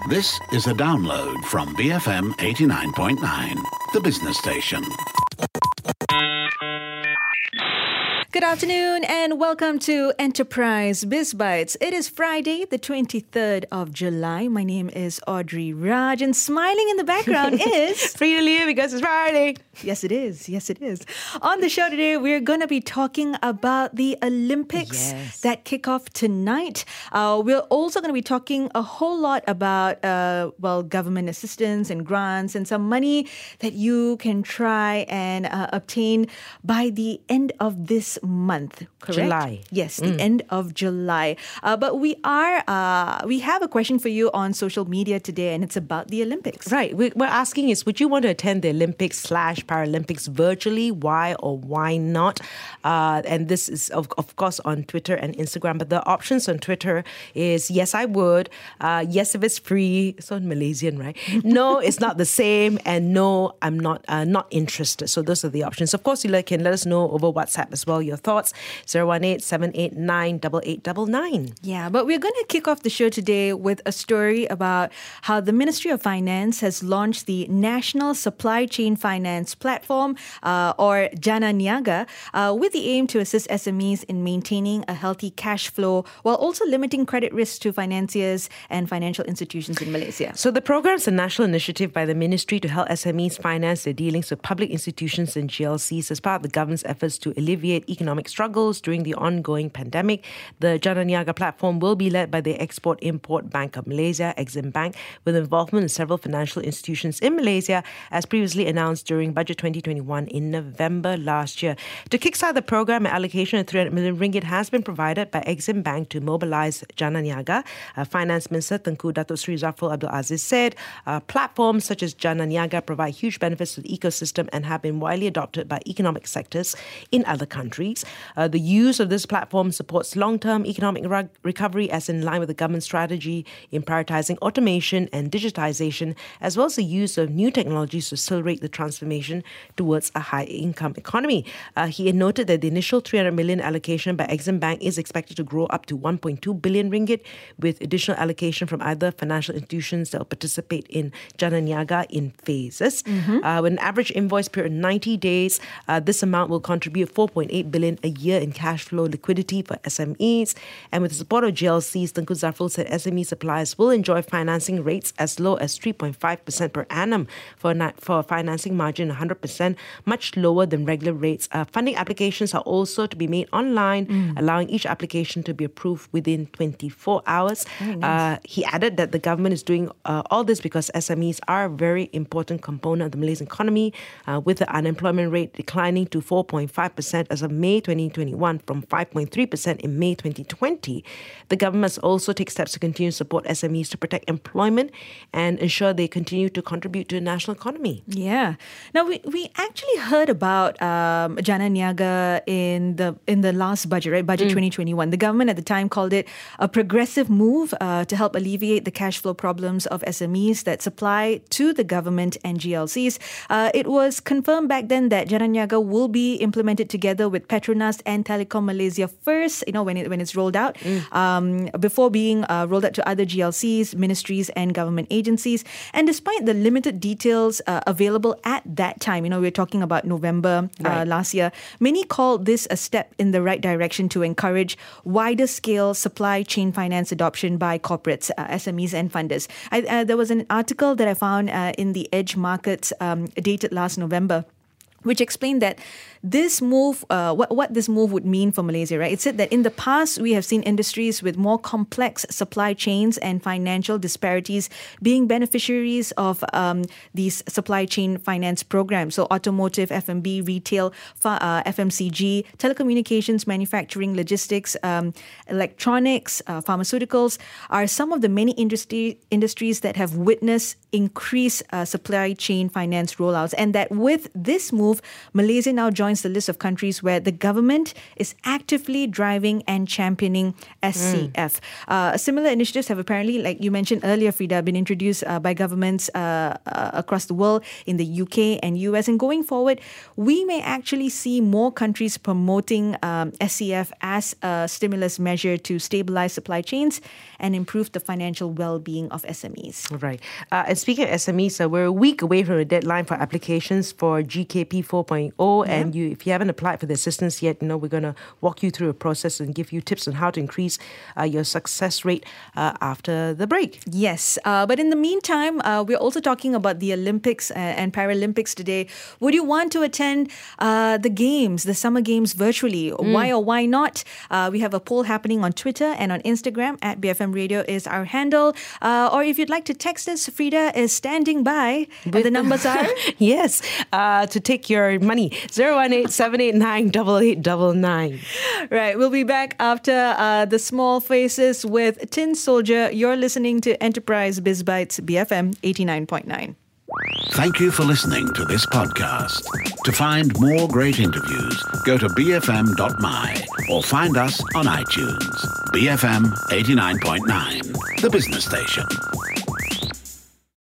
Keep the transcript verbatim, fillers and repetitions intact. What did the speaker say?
This is a download from B F M eighty-nine point nine, the business station. Good afternoon and welcome to Enterprise Biz Bites. It is Friday, the twenty-third of July. My name is Audrey Raj and smiling in the background is... Free to leave because it's Friday. Yes, it is. Yes, it is. On the show today, we're going to be talking about the Olympics Yes. that kick off tonight. Uh, we're also going to be talking a whole lot about, uh, well, government assistance and grants and some money that you can try and uh, obtain by the end of this month, correct? July. Yes, the end of July. Uh, but we are, uh, we have a question for you on social media today, and it's about the Olympics. Right. We- We're asking is, would you want to attend the Olympics slash Paralympics virtually? Why or why not? Uh, and this is, of, of course, on Twitter and Instagram. But the options on Twitter is, yes, I would. Uh, yes, if it's free. So Malaysian, right? No, it's not the same. And no, I'm not uh, not interested. So those are the options. Of course, you like- can let us know over WhatsApp as well, your thoughts. zero one eight, seven eight nine, eight eight nine nine. Yeah, but we're going to kick off the show today with a story about how the Ministry of Finance has launched the National Supply Chain Finance Platform, uh, or Jana Niaga, uh, with the aim to assist S M Es in maintaining a healthy cash flow while also limiting credit risks to financiers and financial institutions in Malaysia. So the program is a national initiative by the ministry to help S M Es finance their dealings with public institutions and G L Cs as part of the government's efforts to alleviate economic struggles during the ongoing pandemic. The Jana Niaga platform will be led by the Export-Import Bank of Malaysia, Exim Bank, with involvement in several financial institutions in Malaysia, as previously announced during Budget twenty twenty-one in November last year. To kickstart the program, an allocation of three hundred million ringgit has been provided by Exim Bank to mobilise Jana Niaga. Uh, Finance Minister Tengku Datuk Seri Zafrul Abdul Aziz said uh, platforms such as Jana Niaga provide huge benefits to the ecosystem and have been widely adopted by economic sectors in other countries. Uh, the use of this platform supports long-term economic re- recovery as in line with the government strategy in prioritising automation and digitization, as well as the use of new technologies to accelerate the transformation towards a high-income economy. Uh, he noted that the initial three hundred million allocation by Exim Bank is expected to grow up to one point two billion ringgit, with additional allocation from other financial institutions that will participate in Jana Niaga in phases. Mm-hmm. Uh, with an average invoice period of ninety days, uh, this amount will contribute four point eight billion a year in cash flow liquidity for S M Es. And with the support of G L Cs, Tengku Zafrul said S M E suppliers will enjoy financing rates as low as three point five percent per annum for a, for a financing margin one hundred percent, much lower than regular rates. Uh, funding applications are also to be made online, mm. allowing each application to be approved within twenty-four hours. Nice. Uh, he added that the government is doing uh, all this because S M Es are a very important component of the Malaysian economy, uh, with the unemployment rate declining to four point five percent as of May twenty twenty-one from five point three percent in May twenty twenty. The government must also take steps to continue to support S M Es to protect employment and ensure they continue to contribute to the national economy. Yeah. Now we, we actually heard about um, Jana Niaga in the in the last budget, right? Budget mm. twenty twenty-one. The government at the time called it a progressive move uh, to help alleviate the cash flow problems of S M Es that supply to the government and G L Cs. Uh, it was confirmed back then that Jana Niaga will be implemented together with Petronas and Telekom Malaysia first, you know, when it when it's rolled out, mm. um, before being uh, rolled out to other G L Cs, ministries and government agencies. And despite the limited details uh, available at that time, you know, we're talking about November right. uh, last year, many called this a step in the right direction to encourage wider scale supply chain finance adoption by corporates, uh, S M Es and funders. I, uh, there was an article that I found uh, in the Edge Markets um, dated last November, which explained that this move, uh, what, what this move would mean for Malaysia, right? It said that in the past, we have seen industries with more complex supply chains and financial disparities being beneficiaries of um, these supply chain finance programs. So automotive, F and B, retail, uh, F M C G, telecommunications, manufacturing, logistics, um, electronics, uh, pharmaceuticals are some of the many industry, industries that have witnessed increased uh, supply chain finance rollouts. And that with this move, move, Malaysia now joins the list of countries where the government is actively driving and championing S C F. Mm. Uh, similar initiatives have apparently, like you mentioned earlier, Frida, been introduced uh, by governments uh, uh, across the world in the U K and U S. And going forward, we may actually see more countries promoting um, S C F as a stimulus measure to stabilize supply chains and improve the financial well-being of S M Es. Right. Uh, and speaking of S M Es, uh, we're a week away from a deadline for applications for G K P four point oh. Yeah. And you, if you haven't applied for the assistance yet, you know, we're going to walk you through a process and give you tips on how to increase uh, your success rate uh, after the break. Yes. Uh, but in the meantime, uh, we're also talking about the Olympics and Paralympics today. Would you want to attend uh, the games, the summer games virtually? Mm. Why or why not? Uh, we have a poll happening on Twitter and on Instagram. At B F M Radio is our handle. Uh, or if you'd like to text us, Frida is standing by. And the numbers are? Yes, uh, to take your money. zero one eight seven eight nine eight eight nine nine. Right, we'll be back after uh, the small faces with Tin Soldier. You're listening to Enterprise Biz Bites, B F M eighty-nine point nine. Thank you for listening to this podcast. To find more great interviews, go to b f m dot m y or find us on iTunes. B F M eighty-nine point nine, the business station.